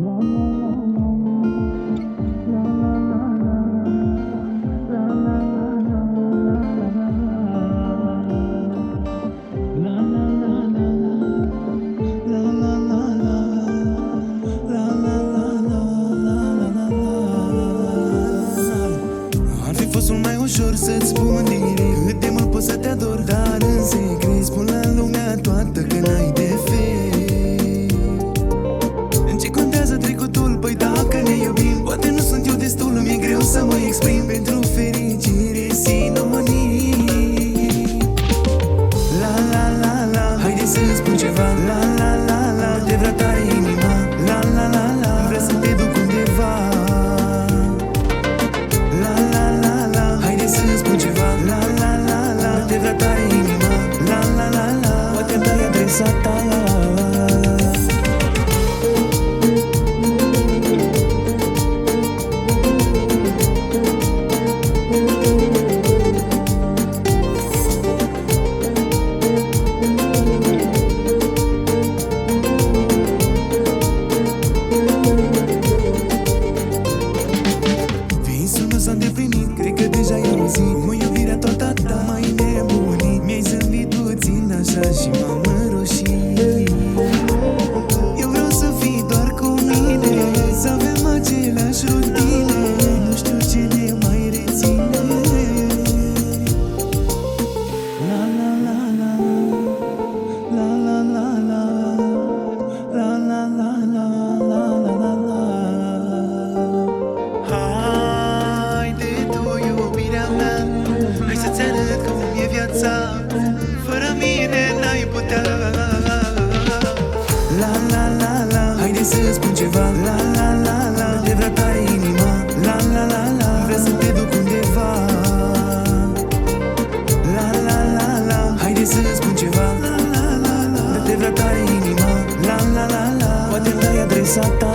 Ar fi fost mult mai ușor să-ți spun direct cât de mult pot să te ador, dar în secret spun la lumea toată că n-ai defect. În ce contează trecutul? Păi dacă ne iubim, poate nu sunt eu destul, mi-e greu să mă exprim. Pentru fericire sinonim. La la la la, haide să-ți spun ceva. La la la la, te vrea tare inima. La la la la, vrea să te duc undeva. La la la la, haide să-ți spun ceva. La la la la, te vrea tare inima. La la la la, poate-mi dai adresa ta. S-a îndeplinit, cred că deja i-am auzit. Mă iubirea toată a ta, mai nebunit. Mi-ai zâmbit puțin așa și m-am înroșit. Eu vreau să fii doar cu mine, să avem aceleași rutine. Nu știu ce ne mai reține. La la la la, la la la la, la la la la, la la la la. Hai să-ți arăt cum e viața, fără mine n-ai putea. La la la la, haide să-ți spun ceva. La la la la, te vrea tare inima. La la la la, vrea să te duc undeva. La la la la, haide să-ți spun ceva. La la la la, te vrea tare inima. La la la la, poate-mi dai adresa ta.